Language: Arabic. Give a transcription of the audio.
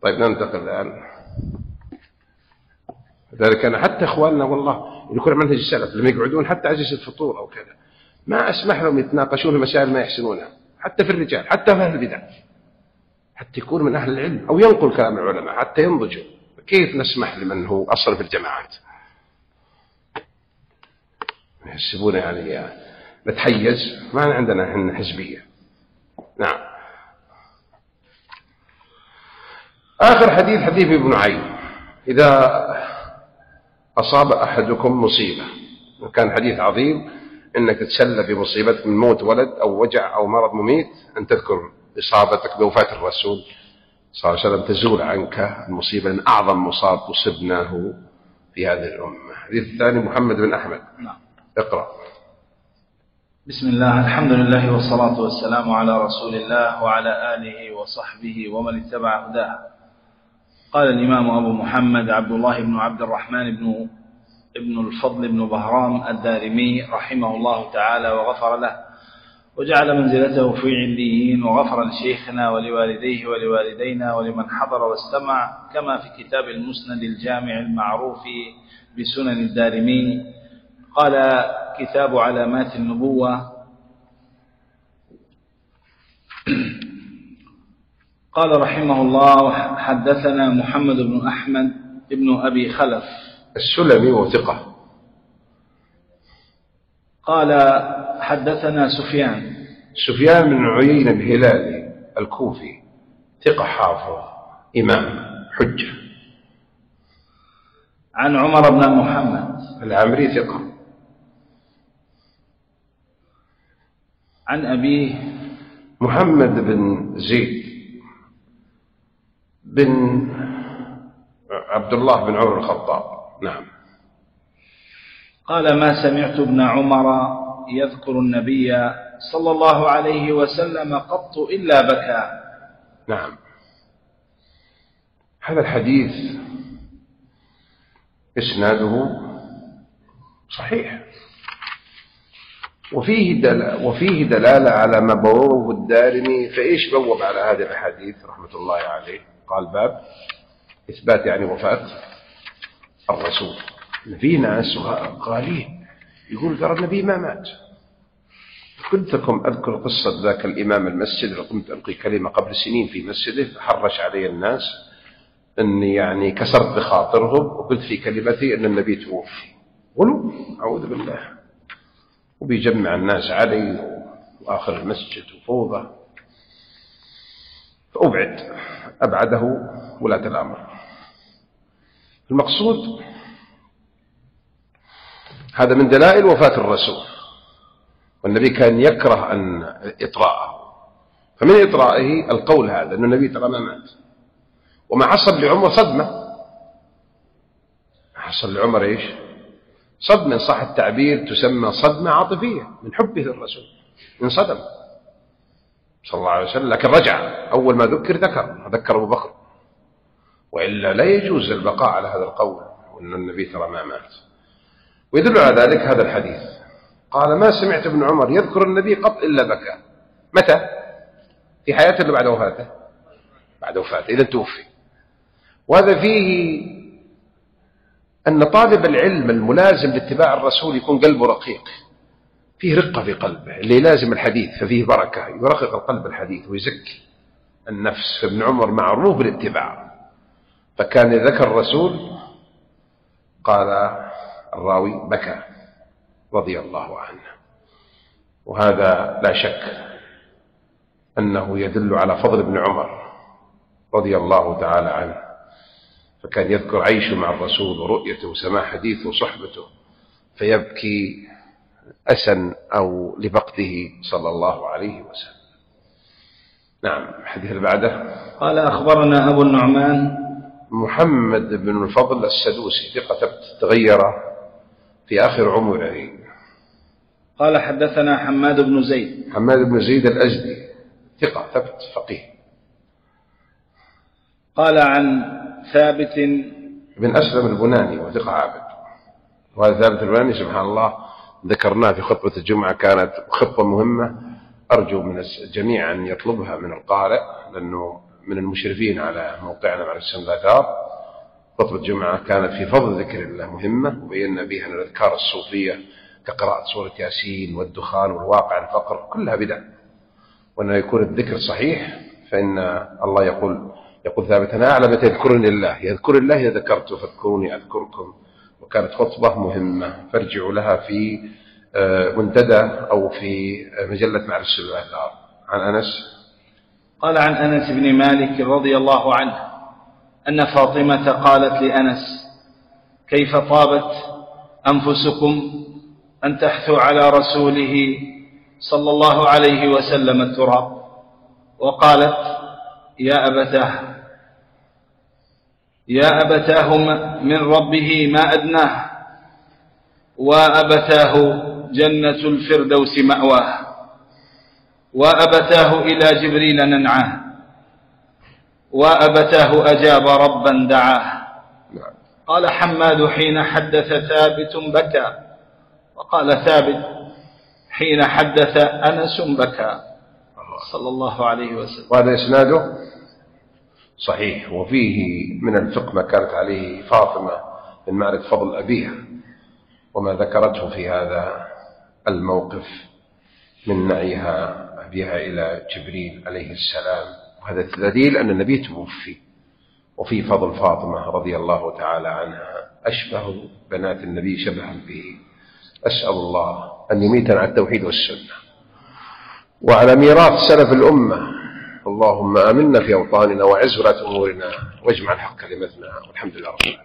طيب ننتقل الآن. لذلك أنا حتى إخواننا والله يكون منهج السلف لما يقعدون حتى عزيز الفطور أو كذا ما أسمح لهم يتناقشون في مسائل ما يحسنونها، حتى في الرجال، حتى في أهل البدع، حتى يكون من أهل العلم أو ينقل كلام العلماء حتى ينضجوا. كيف نسمح لمن هو أصل في الجماعات يحسبون يعني نتحيز؟ ما عندنا إحنا حزبية. نعم. آخر حديث حديث ابن عين: إذا أصاب أحدكم مصيبة، وكان حديث عظيم إنك تتسلى بمصيبتك من موت ولد أو وجع أو مرض مميت، أن تذكر إصابتك بوفاة الرسول صلى الله عليه وسلم تزول عنك المصيبة، من أعظم مصاب أصبناه في هذه الأمة. الحديث الثاني محمد بن أحمد. نعم. اقرأ. بسم الله، الحمد لله والصلاة والسلام على رسول الله وعلى آله وصحبه ومن اتبع هداه. قال الإمام أبو محمد عبد الله بن عبد الرحمن ابن الفضل بن بهرام الدارمي رحمه الله تعالى وغفر له وجعل منزلته في عليين، وغفر لشيخنا ولوالديه ولوالدينا ولمن حضر واستمع، كما في كتاب المسند الجامع المعروف بسنن الدارمي. قال: كتاب علامات النبوة. قال رحمه الله: حدثنا محمد بن أحمد ابن أبي خلف السلمي وثقة. قال: حدثنا سفيان بن عيينة الهلالي الكوفي ثقة حافظ إمام حجة. عن عمر بن محمد العمري ثقة. عن أبيه محمد بن زيد بن عبد الله بن عمر الخطاب. نعم. قال: ما سمعت ابن عمر يذكر النبي صلى الله عليه وسلم قط إلا بكى. نعم. هذا الحديث إسناده صحيح، وفيه دلالة على ما بوابه الدارمي. فإيش بوب على هذه الأحاديث رحمة الله عليه؟ قال: باب إثبات يعني وفاة الرسول. في ناس غالين يقول ترى النبي ما مات. كنت لكم أذكر قصة ذاك الإمام المسجد اللي كنت ألقي كلمة قبل سنين في مسجده، حرش علي الناس أني يعني كسرت بخاطرهم، وقلت في كلمتي أن النبي توفي. قلوا أعوذ بالله، وبيجمع الناس علي وآخر المسجد وفوضى. أبعده ولاة الأمر. المقصود هذا من دلائل وفاة الرسول، والنبي كان يكره أن إطراءه، فمن إطرائه القول هذا أن النبي ترى ما مات. وما حصل لعمر صدمة، حصل لعمر إيش؟ صدمة، صح التعبير، تسمى صدمة عاطفية من حبه للرسول، انصدم صلى الله عليه وسلم. لكن رجع، أول ما ذكر أبو بكر، وإلا لا يجوز البقاء على هذا القول وأن النبي ترى ما مات. ويدل على ذلك هذا الحديث. قال: ما سمعت ابن عمر يذكر النبي قط إلا بكى. متى؟ في حياته ولا بعد وفاته؟ بعد وفاته، إذا توفي. وهذا فيه أن طالب العلم الملازم لاتباع الرسول يكون قلبه رقيق، فيه رقة في قلبه، اللي لازم الحديث ففيه بركة، يرقق القلب الحديث ويزكي النفس. فابن عمر معروف بالاتباع، فكان ذكر الرسول قال الراوي بكى رضي الله عنه. وهذا لا شك أنه يدل على فضل ابن عمر رضي الله تعالى عنه، فكان يذكر عيشه مع الرسول ورؤيته وسماع حديثه وصحبته فيبكي أسا أو لفقده صلى الله عليه وسلم. نعم. الحديث اللي بعده. قال: أخبرنا أبو النعمان محمد بن الفضل السدوسي ثقة تغير في آخر عمره. قال: حدثنا حماد بن زيد الأزدي ثقة ثبت فقيه. قال: عن ثابت بن أسلم البناني وثقة عابد. وهذا ثابت البناني سبحان الله ذكرناه في خطبة الجمعة، كانت خطبة مهمة، أرجو من الجميع أن يطلبها من القارئ، لأنه من المشرفين على موقعنا مع الإسلام الآثار، خطبة الجمعة كانت في فضل ذكر الله مهمة، وبينا بها أن الأذكار الصوفية كقراءة سورة ياسين والدخان والواقع الفقر كلها بدع، وأن يكون الذكر صحيح، فإن الله يقول ثابت: أنا أعلم متى يذكرني الله، يذكر الله إذا ذكرته فاذكروني أذكركم. وكانت خطبة مهمة، فارجعوا لها في منتدى أو في مجلة معرفة الآثار. عن أنس قال: عن أنس بن مالك رضي الله عنه أن فاطمة قالت لأنس: كيف طابت أنفسكم أن تحثوا على رسوله صلى الله عليه وسلم التراب؟ وقالت: يا أبتاه من ربه ما أدناه، وأبتاه جنة الفردوس مأواه، وأبتاه إلى جبريل ننعاه، وأبتاه أجاب ربا دعاه. قال حماد: حين حدث ثابت بكى. وقال ثابت: حين حدث أنس بكى، صلى الله عليه وسلم. وهذا إسناده صحيح، وفيه من الفقه ما كانت عليه فاطمة من معرفة فضل أبيها وما ذكرته في هذا الموقف من نعيها أبيها إلى جبريل عليه السلام، وهذا دليل أن النبي توفي. وفي فضل فاطمة رضي الله تعالى عنها أشبه بنات النبي شبها به. أسأل الله أن يميتنا على التوحيد والسنة وعلى ميراث سلف الأمة. اللهم آمنا في أوطاننا وعز ولاة أمورنا واجمع الحق كلمتنا، والحمد لله رب العالمين.